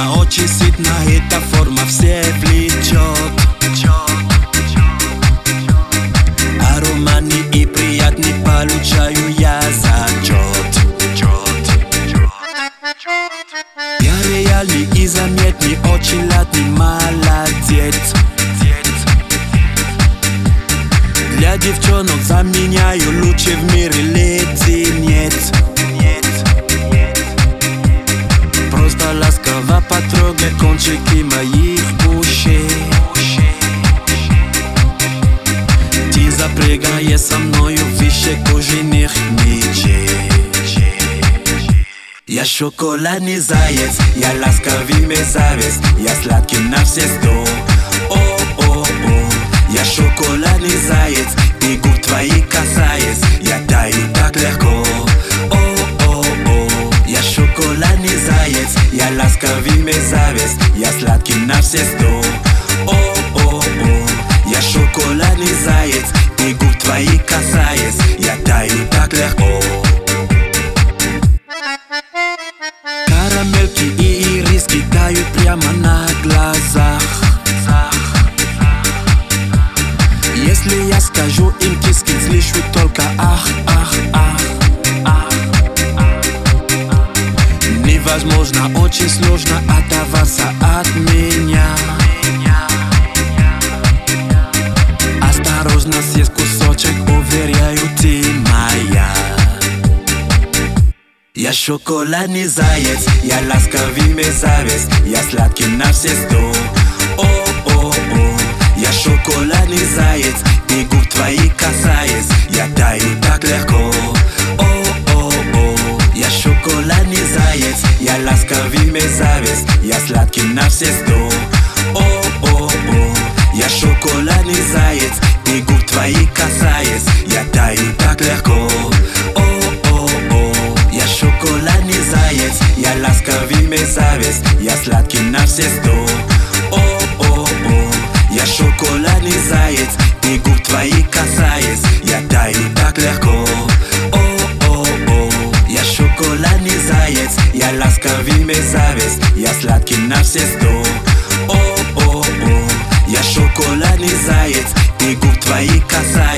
На очень сытно, эта форма всех влечет. Ароматный и приятный получаю я зачет. Я реальный и заметный, очень ладный, молодец. Для девчонок заменяю лучший в мире леденец. Просто ласково потрогай кончики моих ушей. Ты запрягаешь со мною выше кожаных мечей. Я шоколадный заяц, я ласковый мерзавец, я сладкий на все 100. О-о-о, я шоколадный заяц, и губ твоих касаясь, я таю так легко. О-о-о, я шоколадный заяц, я ласковый мерзавец, я сладкий на все 100. О-о-о, я шоколадный заяц, и губ твоих касаясь, я таю так легко. Карамельки и ириски тают прямо на глазах. Если я скажу им киски, слышу только ах, ах, ах, ах. Невозможно, очень сложно оторваться от меня. Осторожно, съесть кусочек, уверяю, ты моя. Я шоколадный заяц, я ласковый мерзавец, я сладкий на все 100. О-о-о, я шоколадный заяц, и губ твоих касаясь, я таю так легко. О-о-о, я шоколадный заяц, я ласковый мерзавец, я сладкий на все 100. О-о-о, я шоколадный заяц, и губ твоих касаясь, я таю так легко. Я шоколадный заяц, я ласковый мерзавец, я сладкий на все 100. О-о-о, я шоколадный заяц, и губ твоих касаясь, я таю так легко. О-о-о, я шоколадный заяц, я ласковый мерзавец, я сладкий на все 100. О-о-о, я шоколадный заяц, и губ твоих касаясь.